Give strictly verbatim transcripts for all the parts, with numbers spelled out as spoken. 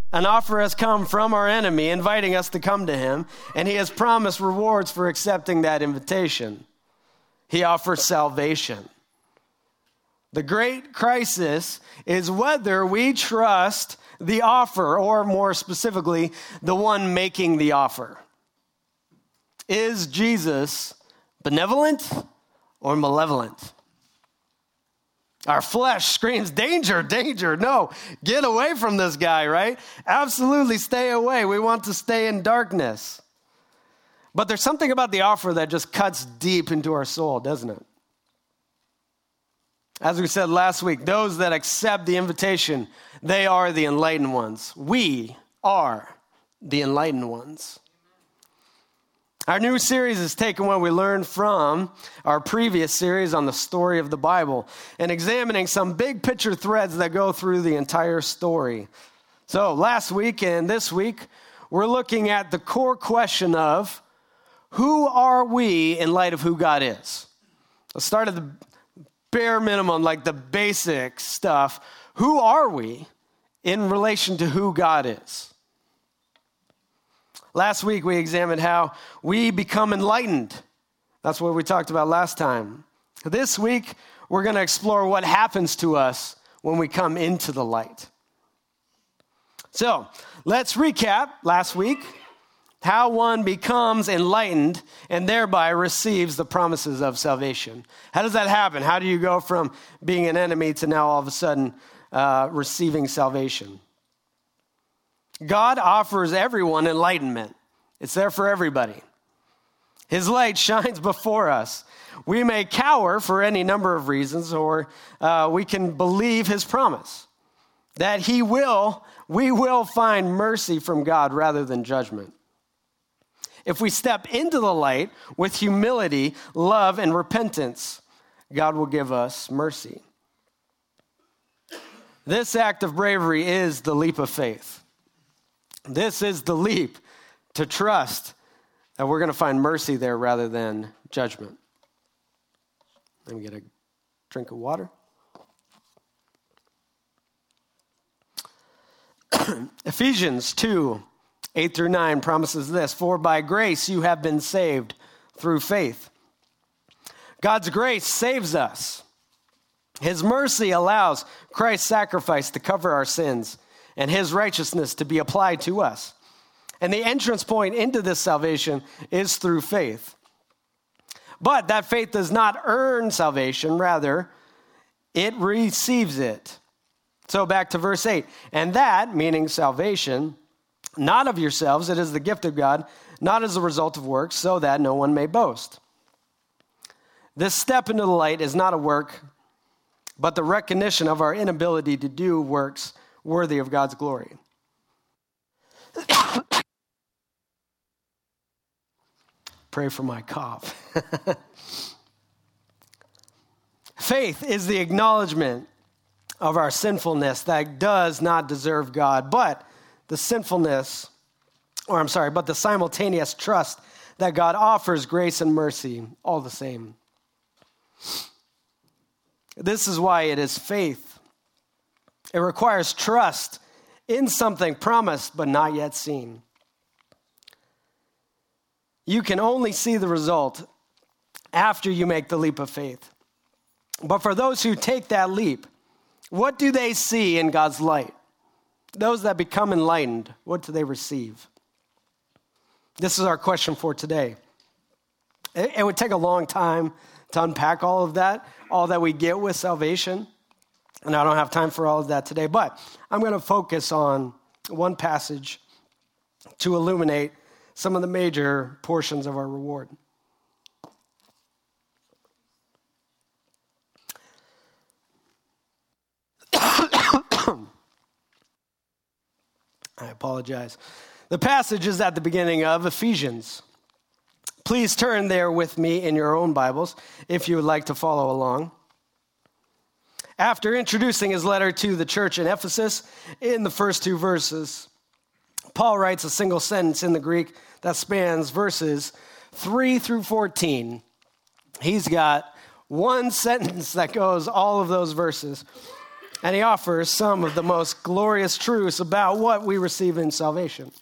An offer has come from our enemy, inviting us to come to him, and he has promised rewards for accepting that invitation. He offers salvation. The great crisis is whether we trust the offer, or more specifically, the one making the offer. Is Jesus benevolent or malevolent? Our flesh screams, danger, danger. No, get away from this guy, right? Absolutely stay away. We want to stay in darkness. But there's something about the offer that just cuts deep into our soul, doesn't it? As we said last week, those that accept the invitation, they are the enlightened ones. We are the enlightened ones. Our new series is taking what we learned from our previous series on the story of the Bible and examining some big picture threads that go through the entire story. So last week and this week, we're looking at the core question of who are we in light of who God is? Let's start at the bare minimum, like the basic stuff. Who are we in relation to who God is? Last week, we examined how we become enlightened. That's what we talked about last time. This week, we're going to explore what happens to us when we come into the light. So, let's recap last week how one becomes enlightened and thereby receives the promises of salvation. How does that happen? How do you go from being an enemy to now all of a sudden uh, receiving salvation? God offers everyone enlightenment. It's there for everybody. His light shines before us. We may cower for any number of reasons, or uh, we can believe his promise that he will, we will find mercy from God rather than judgment. If we step into the light with humility, love, and repentance, God will give us mercy. This act of bravery is the leap of faith. This is the leap to trust that we're going to find mercy there rather than judgment. Let me get a drink of water. Ephesians two, eight through nine promises this: for by grace you have been saved through faith. God's grace saves us. His mercy allows Christ's sacrifice to cover our sins and his righteousness to be applied to us. And the entrance point into this salvation is through faith. But that faith does not earn salvation, rather, it receives it. So back to verse eight. And that, meaning salvation, not of yourselves, it is the gift of God, not as a result of works, so that no one may boast. This step into the light is not a work, but the recognition of our inability to do works worthy of God's glory. Pray for my cough. Faith is the acknowledgement of our sinfulness that does not deserve God, but the sinfulness, or I'm sorry, but the simultaneous trust that God offers grace and mercy all the same. This is why it is faith. It requires trust in something promised but not yet seen. You can only see the result after you make the leap of faith. But for those who take that leap, what do they see in God's light? Those that become enlightened, what do they receive? This is our question for today. It would take a long time to unpack all of that, all that we get with salvation. And I don't have time for all of that today, but I'm going to focus on one passage to illuminate some of the major portions of our reward. I apologize. The passage is at the beginning of Ephesians. Please turn there with me in your own Bibles if you would like to follow along. After introducing his letter to the church in Ephesus in the first two verses, Paul writes a single sentence in the Greek that spans verses three through fourteen. He's got one sentence that goes all of those verses. And he offers some of the most glorious truths about what we receive in salvation.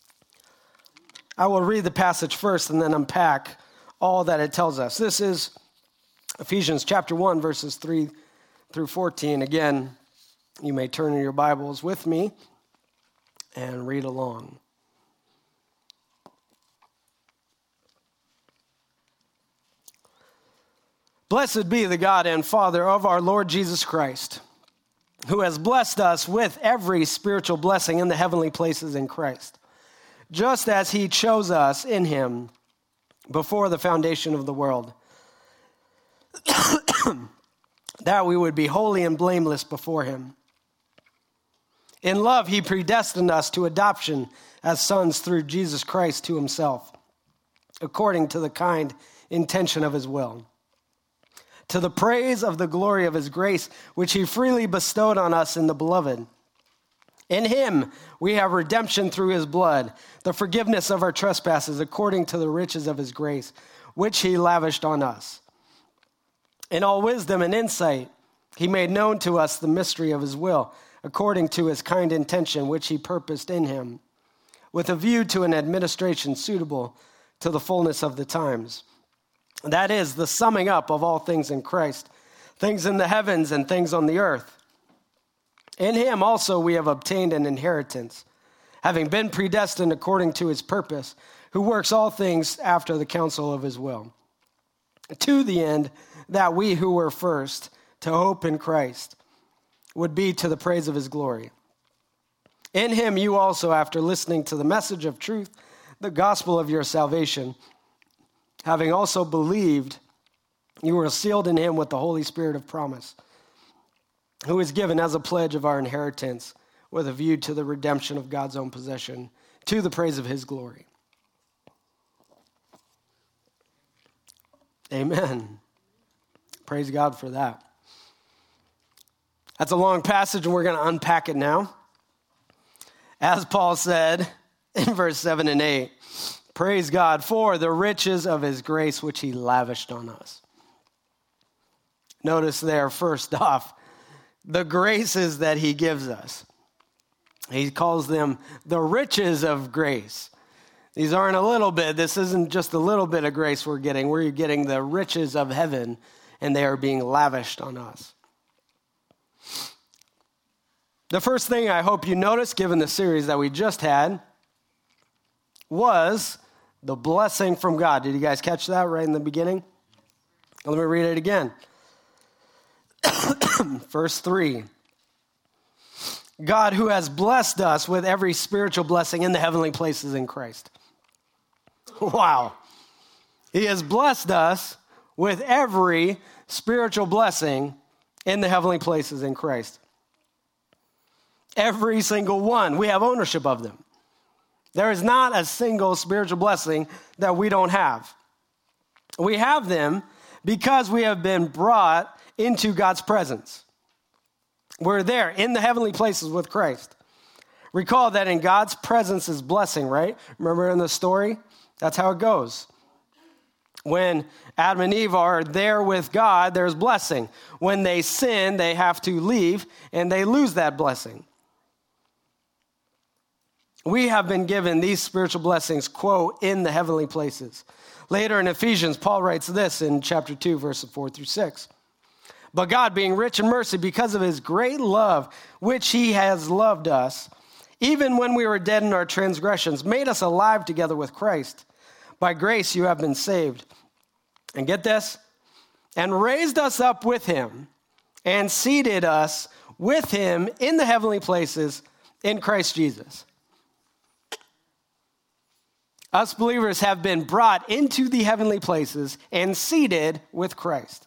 I will read the passage first and then unpack all that it tells us. This is Ephesians chapter one, verses three through fourteen. Again, you may turn in your Bibles with me and read along. Blessed be the God and Father of our Lord Jesus Christ, who has blessed us with every spiritual blessing in the heavenly places in Christ, just as he chose us in him before the foundation of the world, that we would be holy and blameless before him. In love, he predestined us to adoption as sons through Jesus Christ to himself, according to the kind intention of his will, to the praise of the glory of his grace, which he freely bestowed on us in the beloved. In him we have redemption through his blood, the forgiveness of our trespasses, according to the riches of his grace, which he lavished on us. In all wisdom and insight, he made known to us the mystery of his will, according to his kind intention, which he purposed in him, with a view to an administration suitable to the fullness of the times. That is, the summing up of all things in Christ, things in the heavens and things on the earth. In him also we have obtained an inheritance, having been predestined according to his purpose, who works all things after the counsel of his will, to the end that we who were first to hope in Christ would be to the praise of his glory. In him you also, after listening to the message of truth, the gospel of your salvation, having also believed, you were sealed in him with the Holy Spirit of promise, who is given as a pledge of our inheritance with a view to the redemption of God's own possession, to the praise of his glory. Amen. Praise God for that. That's a long passage, and we're going to unpack it now. As Paul said in verse seven and eight, praise God for the riches of his grace, which he lavished on us. Notice there, first off, the graces that he gives us. He calls them the riches of grace. These aren't a little bit. This isn't just a little bit of grace we're getting. We're getting the riches of heaven, and they are being lavished on us. The first thing I hope you noticed, given the series that we just had, was the blessing from God. Did you guys catch that right in the beginning? Let me read it again. Verse three. God, who has blessed us with every spiritual blessing in the heavenly places in Christ. Wow. He has blessed us with every spiritual blessing in the heavenly places in Christ. Every single one. We have ownership of them. There is not a single spiritual blessing that we don't have. We have them because we have been brought into God's presence. We're there in the heavenly places with Christ. Recall that in God's presence is blessing, right? Remember in the story? That's how it goes. When Adam and Eve are there with God, there's blessing. When they sin, they have to leave, and they lose that blessing. We have been given these spiritual blessings, quote, in the heavenly places. Later in Ephesians, Paul writes this in chapter two, verses four through six. But God, being rich in mercy because of his great love, which he has loved us, even when we were dead in our transgressions, made us alive together with Christ. By grace you have been saved. And get this, and raised us up with him and seated us with him in the heavenly places in Christ Jesus. Us believers have been brought into the heavenly places and seated with Christ.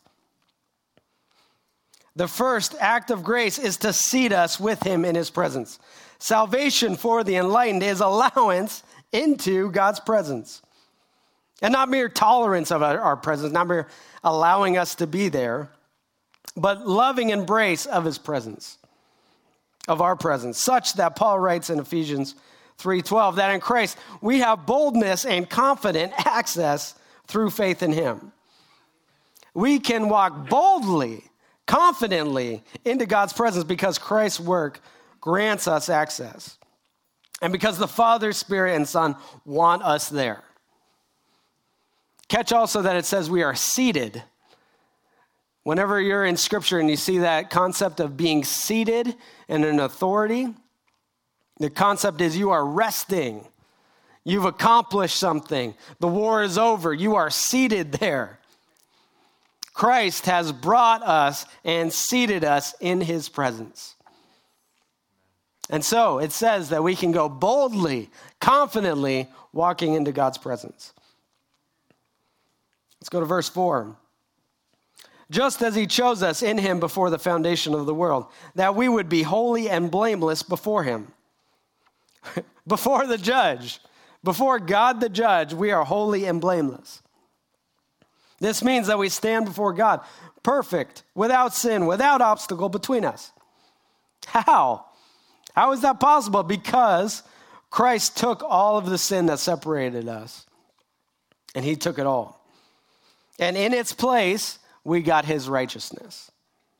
The first act of grace is to seat us with him in his presence. Salvation for the enlightened is allowance into God's presence. And not mere tolerance of our, our presence, not mere allowing us to be there, but loving embrace of his presence, of our presence, such that Paul writes in Ephesians three twelve, that in Christ we have boldness and confident access through faith in him. We can walk boldly, confidently into God's presence because Christ's work grants us access. And because the Father, Spirit, and Son want us there. Catch also that it says we are seated. Whenever you're in Scripture and you see that concept of being seated in an authority, the concept is you are resting. You've accomplished something. The war is over. You are seated there. Christ has brought us and seated us in his presence. And so it says that we can go boldly, confidently walking into God's presence. Let's go to verse four. Just as he chose us in him before the foundation of the world, that we would be holy and blameless before him. Before the judge, before God the judge, we are holy and blameless. This means that we stand before God perfect, without sin, without obstacle between us. How? How is that possible? Because Christ took all of the sin that separated us, and he took it all. And in its place, we got his righteousness.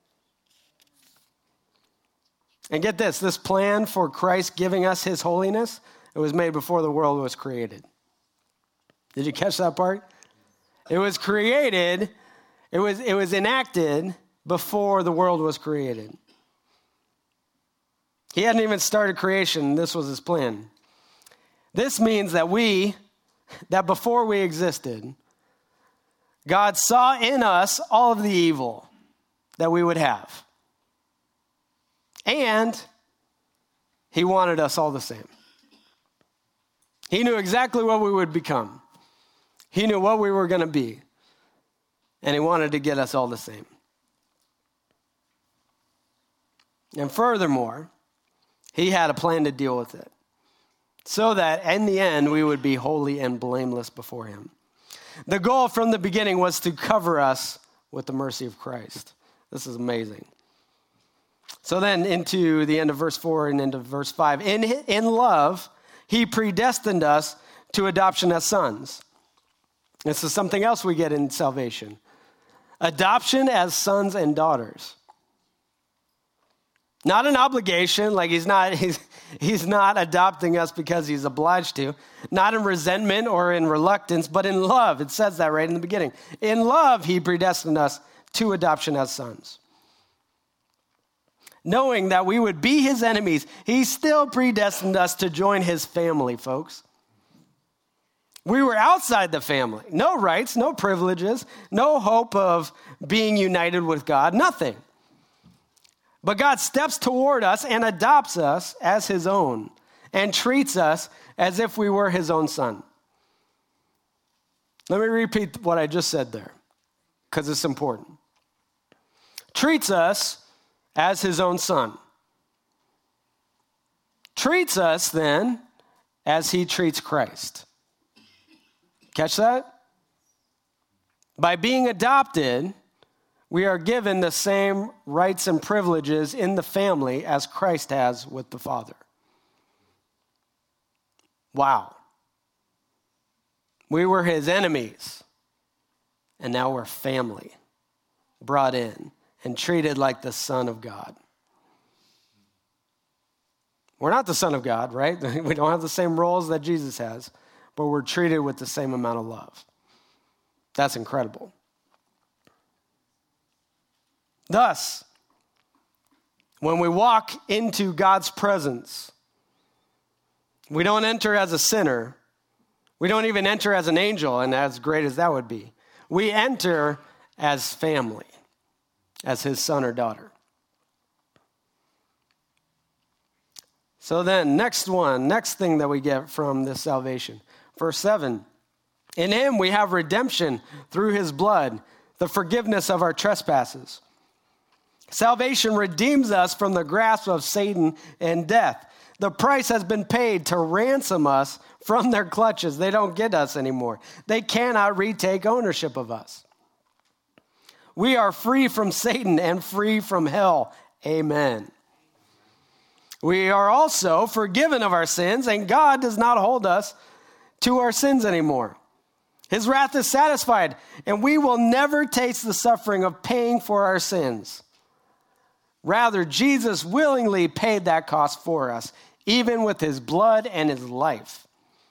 And get this, this plan for Christ giving us his holiness, it was made before the world was created. Did you catch that part? It was created, it was, it was enacted before the world was created. He hadn't even started creation. This was his plan. This means that we, that before we existed, God saw in us all of the evil that we would have. And he wanted us all the same. He knew exactly what we would become. He knew what we were going to be. And he wanted to get us all the same. And furthermore, he had a plan to deal with it, so that in the end, we would be holy and blameless before him. The goal from the beginning was to cover us with the mercy of Christ. This is amazing. So then into the end of verse four and into verse five. In, in love, he predestined us to adoption as sons. This is something else we get in salvation. Adoption as sons and daughters. Not an obligation, like he's not he's, he's not adopting us because he's obliged to. Not in resentment or in reluctance, but in love. It says that right in the beginning. In love, he predestined us to adoption as sons. Knowing that we would be his enemies, he still predestined us to join his family, folks. We were outside the family. No rights, no privileges, no hope of being united with God, nothing. But God steps toward us and adopts us as his own and treats us as if we were his own son. Let me repeat what I just said there, because it's important. Treats us as his own son. Treats us then as he treats Christ. Catch that? By being adopted, we are given the same rights and privileges in the family as Christ has with the Father. Wow. We were his enemies, and now we're family, brought in and treated like the Son of God. We're not the Son of God, right? We don't have the same roles that Jesus has, but we're treated with the same amount of love. That's incredible. Thus, when we walk into God's presence, we don't enter as a sinner. We don't even enter as an angel, and as great as that would be. We enter as family, as his son or daughter. So then, next one, next thing that we get from this salvation. Verse seven, in him we have redemption through his blood, the forgiveness of our trespasses. Salvation redeems us from the grasp of Satan and death. The price has been paid to ransom us from their clutches. They don't get us anymore. They cannot retake ownership of us. We are free from Satan and free from hell. Amen. We are also forgiven of our sins, and God does not hold us to our sins anymore. His wrath is satisfied, and we will never taste the suffering of paying for our sins. Rather, Jesus willingly paid that cost for us, even with his blood and his life.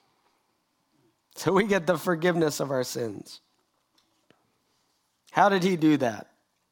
So we get the forgiveness of our sins. How did he do that?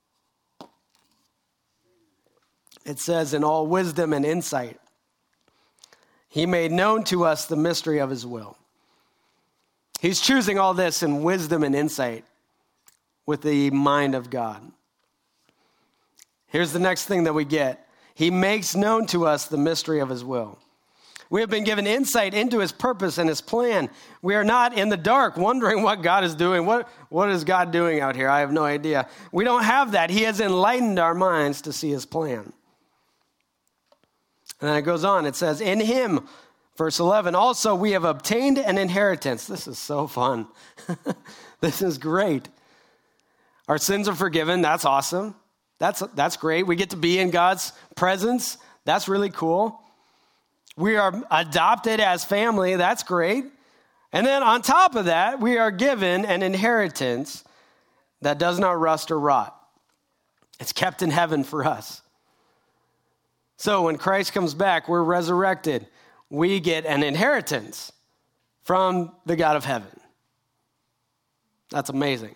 It says, in all wisdom and insight, he made known to us the mystery of his will. He's choosing all this in wisdom and insight with the mind of God. Here's the next thing that we get. He makes known to us the mystery of his will. We have been given insight into his purpose and his plan. We are not in the dark wondering what God is doing. What, what is God doing out here? I have no idea. We don't have that. He has enlightened our minds to see his plan. And then it goes on. It says, in him, verse eleven, also we have obtained an inheritance. This is so fun. This is great. Our sins are forgiven. That's awesome. That's, that's great. We get to be in God's presence. That's really cool. We are adopted as family. That's great. And then on top of that, we are given an inheritance that does not rust or rot. It's kept in heaven for us. So when Christ comes back, we're resurrected. We get an inheritance from the God of heaven. That's amazing.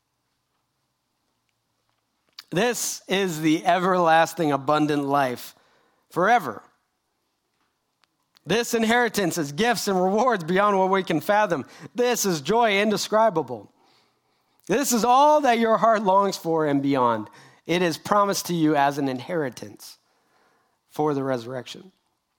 This is the everlasting abundant life forever. This inheritance is gifts and rewards beyond what we can fathom. This is joy indescribable. This is all that your heart longs for and beyond. It is promised to you as an inheritance for the resurrection.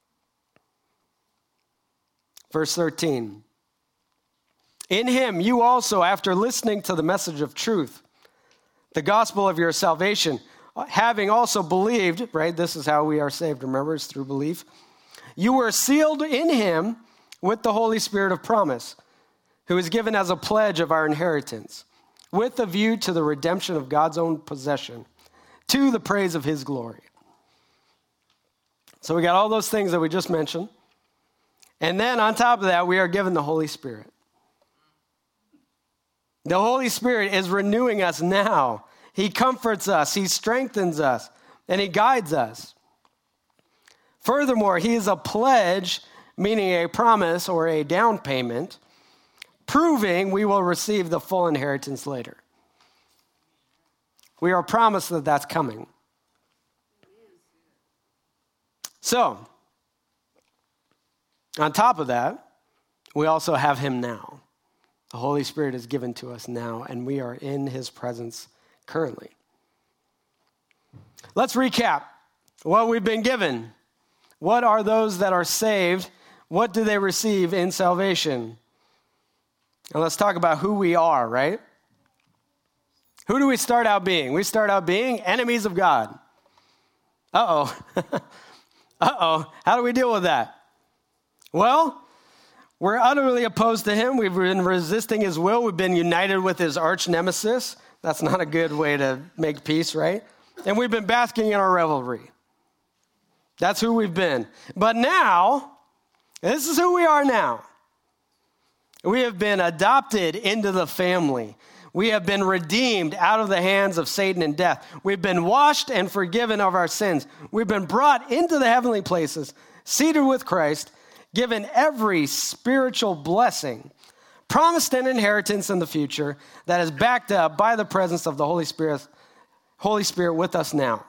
Verse thirteen. In him you also, after listening to the message of truth, the gospel of your salvation, having also believed, right? This is how we are saved, remember, it's through belief. You were sealed in him with the Holy Spirit of promise, who is given as a pledge of our inheritance, with a view to the redemption of God's own possession, to the praise of his glory. So we got all those things that we just mentioned. And then on top of that, we are given the Holy Spirit. The Holy Spirit is renewing us now. He comforts us, he strengthens us, and he guides us. Furthermore, he is a pledge, meaning a promise or a down payment, proving we will receive the full inheritance later. We are promised that that's coming. So, on top of that, we also have him now. The Holy Spirit is given to us now, and we are in his presence currently. Let's recap what we've been given. What are those that are saved? What do they receive in salvation? And let's talk about who we are, right? Who do we start out being? We start out being enemies of God. Uh-oh. Uh-oh. How do we deal with that? Well, we're utterly opposed to him. We've been resisting his will. We've been united with his arch nemesis. That's not a good way to make peace, right? And we've been basking in our revelry. That's who we've been. But now, this is who we are now. We have been adopted into the family. We have been redeemed out of the hands of Satan and death. We've been washed and forgiven of our sins. We've been brought into the heavenly places, seated with Christ, given every spiritual blessing, promised an inheritance in the future that is backed up by the presence of the Holy Spirit, Holy Spirit with us now.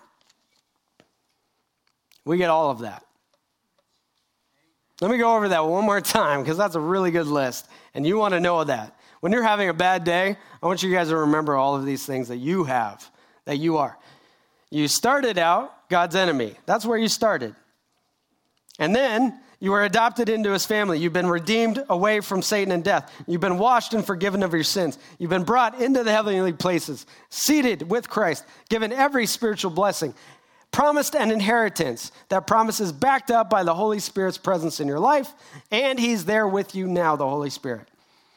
We get all of that. Let me go over that one more time because that's a really good list, and you want to know that. When you're having a bad day, I want you guys to remember all of these things that you have, that you are. You started out God's enemy. That's where you started. And then you were adopted into his family. You've been redeemed away from Satan and death. You've been washed and forgiven of your sins. You've been brought into the heavenly places, seated with Christ, given every spiritual blessing, promised an inheritance. That promise is backed up by the Holy Spirit's presence in your life, and he's there with you now, the Holy Spirit.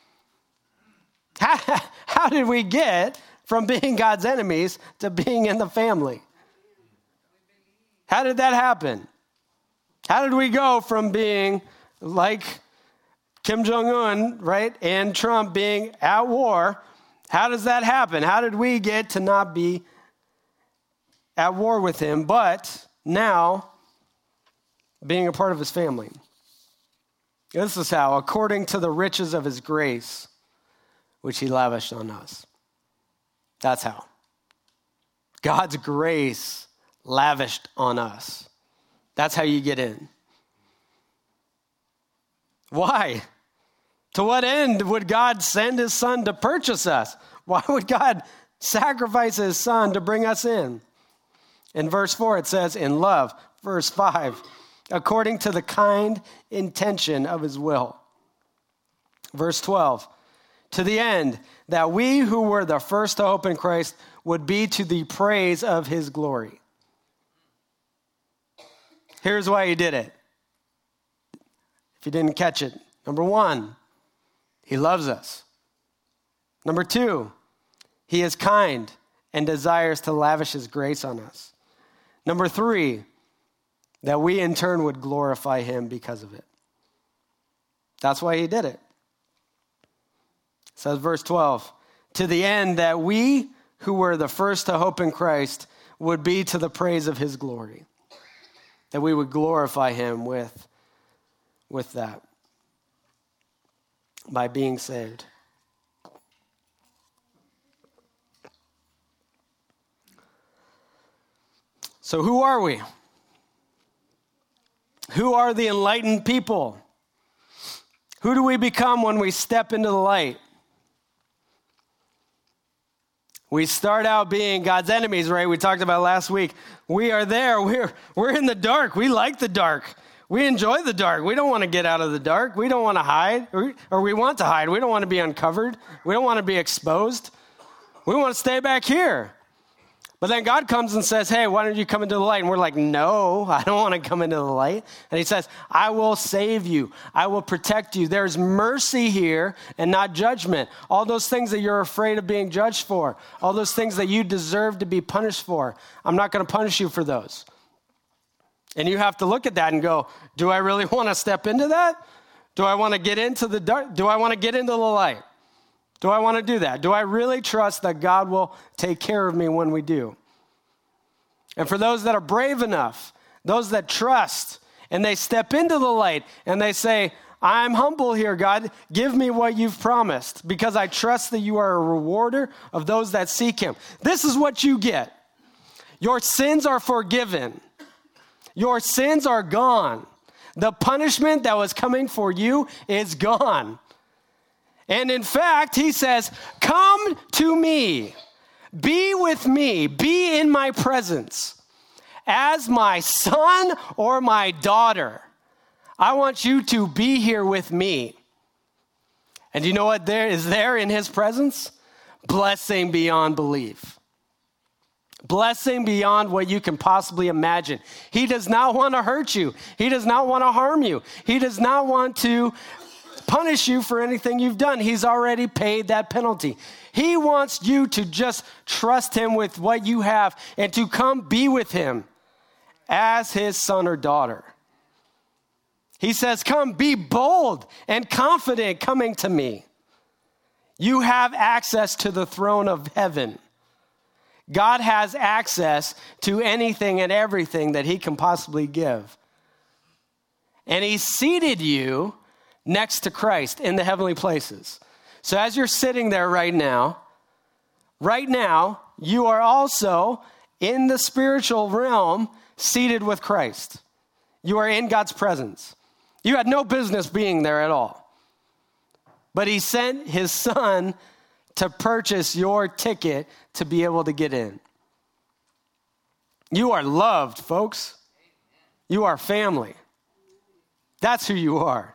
How, how did we get from being God's enemies to being in the family? How did that happen? How did we go from being like Kim Jong-un, right, and Trump being at war? How does that happen? How did we get to not be at war with him, but now being a part of his family. This is how, according to the riches of his grace, which he lavished on us. That's how. God's grace lavished on us. That's how you get in. Why? To what end would God send his son to purchase us? Why would God sacrifice his son to bring us in? In verse four, it says, in love. Verse five, according to the kind intention of his will. Verse twelve, to the end that we who were the first to hope in Christ would be to the praise of his glory. Here's why he did it. If you didn't catch it, number one, he loves us. Number two, he is kind and desires to lavish his grace on us. Number three, that we in turn would glorify him because of it. That's why he did it. It says verse twelve, to the end that we who were the first to hope in Christ would be to the praise of his glory. That we would glorify him with, with that. By being saved. So who are we? Who are the enlightened people? Who do we become when we step into the light? We start out being God's enemies, right? We talked about last week. We are there. We're, we're in the dark. We like the dark. We enjoy the dark. We don't want to get out of the dark. We don't want to hide, or, or we want to hide. We don't want to be uncovered. We don't want to be exposed. We want to stay back here. But then God comes and says, hey, why don't you come into the light? And we're like, no, I don't want to come into the light. And he says, I will save you. I will protect you. There's mercy here and not judgment. All those things that you're afraid of being judged for, all those things that you deserve to be punished for, I'm not going to punish you for those. And you have to look at that and go, do I really want to step into that? Do I want to get into the dark? Do I want to get into the light? Do I want to do that? Do I really trust that God will take care of me when we do? And for those that are brave enough, those that trust, and they step into the light and they say, I'm humble here, God. Give me what you've promised because I trust that you are a rewarder of those that seek him. This is what you get. Your sins are forgiven. Your sins are gone. The punishment that was coming for you is gone. And in fact, he says, come to me, be with me, be in my presence as my son or my daughter. I want you to be here with me. And you know what there is there in his presence? Blessing beyond belief. Blessing beyond what you can possibly imagine. He does not want to hurt you. He does not want to harm you. He does not want to punish you for anything you've done. He's already paid that penalty. He wants you to just trust him with what you have and to come be with him as his son or daughter. He says, come be bold and confident coming to me. You have access to the throne of heaven. God has access to anything and everything that he can possibly give. And he seated you next to Christ in the heavenly places. So as you're sitting there right now, right now, you are also in the spiritual realm seated with Christ. You are in God's presence. You had no business being there at all. But he sent his son to purchase your ticket to be able to get in. You are loved, folks. You are family. That's who you are.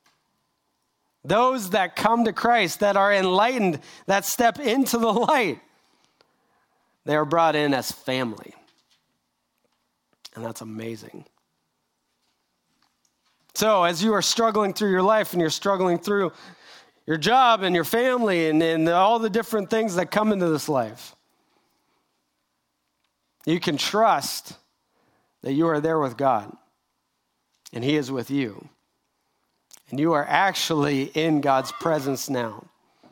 Those that come to Christ, that are enlightened, that step into the light, they are brought in as family. And that's amazing. So as you are struggling through your life and you're struggling through your job and your family and, and all the different things that come into this life, you can trust that you are there with God and he is with you. And you are actually in God's presence now.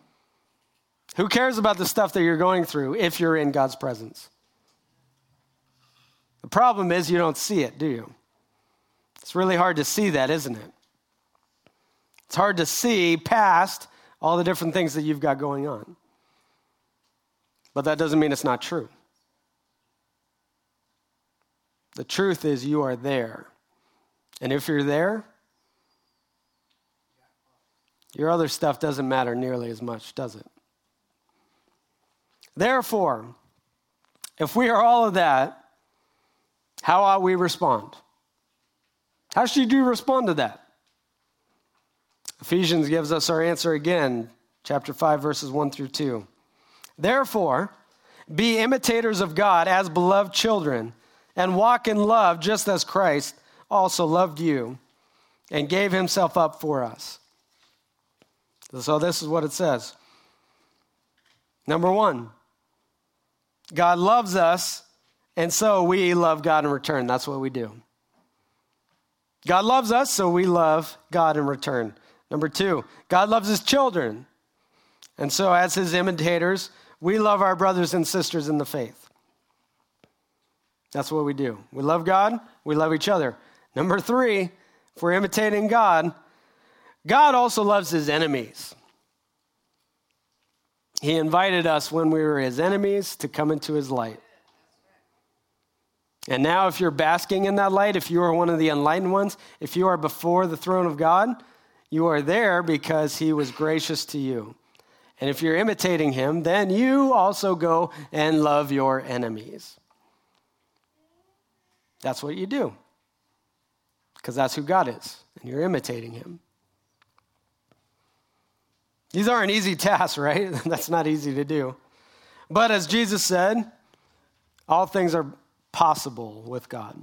Who cares about the stuff that you're going through if you're in God's presence? The problem is you don't see it, do you? It's really hard to see that, isn't it? It's hard to see past all the different things that you've got going on. But that doesn't mean it's not true. The truth is you are there. And if you're there, your other stuff doesn't matter nearly as much, does it? Therefore, if we are all of that, how ought we respond? How should you respond to that? Ephesians gives us our answer again, chapter five, verses one through two. Therefore, be imitators of God as beloved children, and walk in love just as Christ also loved you and gave himself up for us. So this is what it says. Number one, God loves us, and so we love God in return. That's what we do. God loves us, so we love God in return. Number two, God loves his children. And so as his imitators, we love our brothers and sisters in the faith. That's what we do. We love God, we love each other. Number three, if we're imitating God, God also loves his enemies. He invited us when we were his enemies to come into his light. And now if you're basking in that light, if you are one of the enlightened ones, if you are before the throne of God, you are there because he was gracious to you. And if you're imitating him, then you also go and love your enemies. That's what you do. Because that's who God is, and you're imitating him. These aren't easy tasks, right? That's not easy to do. But as Jesus said, all things are possible with God.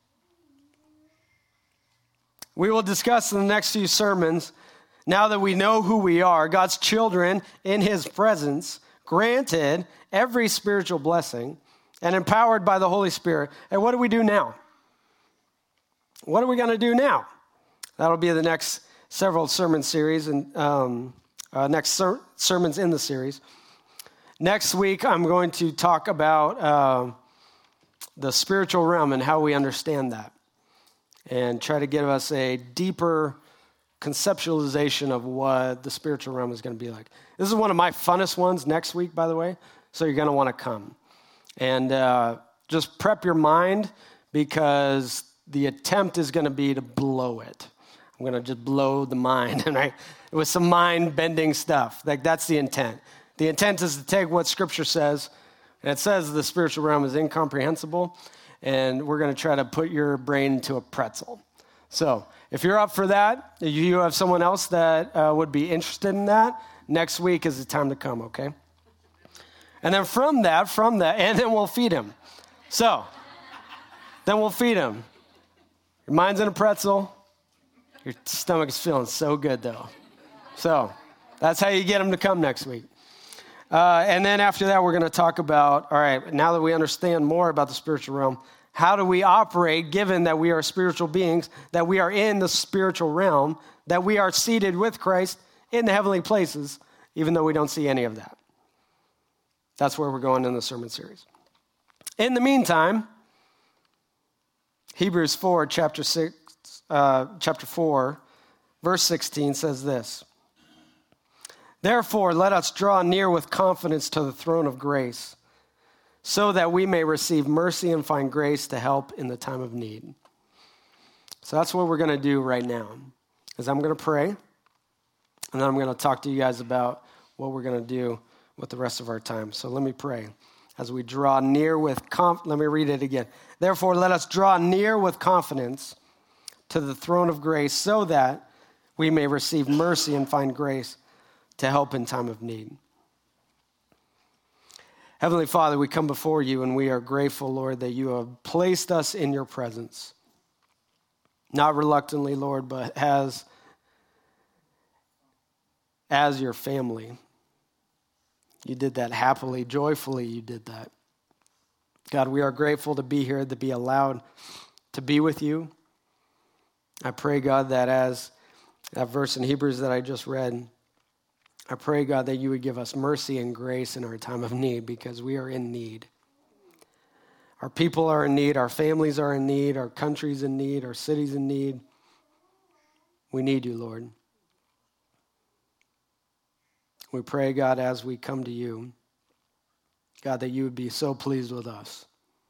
We will discuss in the next few sermons, now that we know who we are, God's children in his presence, granted every spiritual blessing, and empowered by the Holy Spirit. And what do we do now? What are we going to do now? That'll be the next several sermon series and um, uh, next ser- sermons in the series. Next week, I'm going to talk about uh, the spiritual realm and how we understand that, and try to give us a deeper conceptualization of what the spiritual realm is going to be like. This is one of my funnest ones next week, by the way, so you're going to want to come. And uh, just prep your mind, because the attempt is going to be to blow it. I'm going to just blow the mind, and right? With some mind-bending stuff. Like, that's the intent. The intent is to take what Scripture says, and it says the spiritual realm is incomprehensible, and we're going to try to put your brain into a pretzel. So if you're up for that, if you have someone else that uh, would be interested in that, next week is the time to come, okay? And then from that, from that, and then we'll feed him. So, then we'll feed him. Your mind's in a pretzel. Your stomach is feeling so good, though. So, that's how you get him to come next week. Uh, and then after that, we're going to talk about, all right, now that we understand more about the spiritual realm, how do we operate given that we are spiritual beings, that we are in the spiritual realm, that we are seated with Christ in the heavenly places, even though we don't see any of that. That's where we're going in the sermon series. In the meantime, Hebrews four, chapter six, uh, chapter four, verse sixteen says this: Therefore, let us draw near with confidence to the throne of grace, so that we may receive mercy and find grace to help in the time of need. So that's what we're going to do right now, is I'm going to pray, and then I'm going to talk to you guys about what we're going to do with the rest of our time. So let me pray. As we draw near with conf- let me read it again. Therefore, let us draw near with confidence to the throne of grace, so that we may receive mercy and find grace to help in time of need. Heavenly Father, we come before you, and we are grateful, Lord, that you have placed us in your presence. Not reluctantly, Lord, but as, as your family. You did that happily, joyfully, you did that. God, we are grateful to be here, to be allowed to be with you. I pray, God, that as that verse in Hebrews that I just read, I pray, God, that you would give us mercy and grace in our time of need, because we are in need. Our people are in need. Our families are in need. Our country's in need. Our city's in need. We need you, Lord. We pray, God, as we come to you, God, that you would be so pleased with us,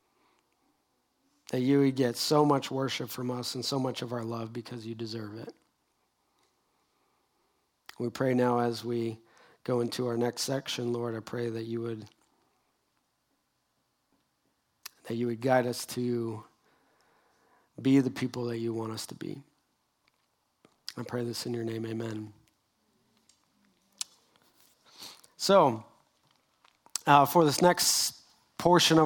that you would get so much worship from us and so much of our love because you deserve it. We pray now as we go into our next section, Lord, I pray that you would that you would guide us to be the people that you want us to be. I pray this in your name, amen. So, uh, for this next portion of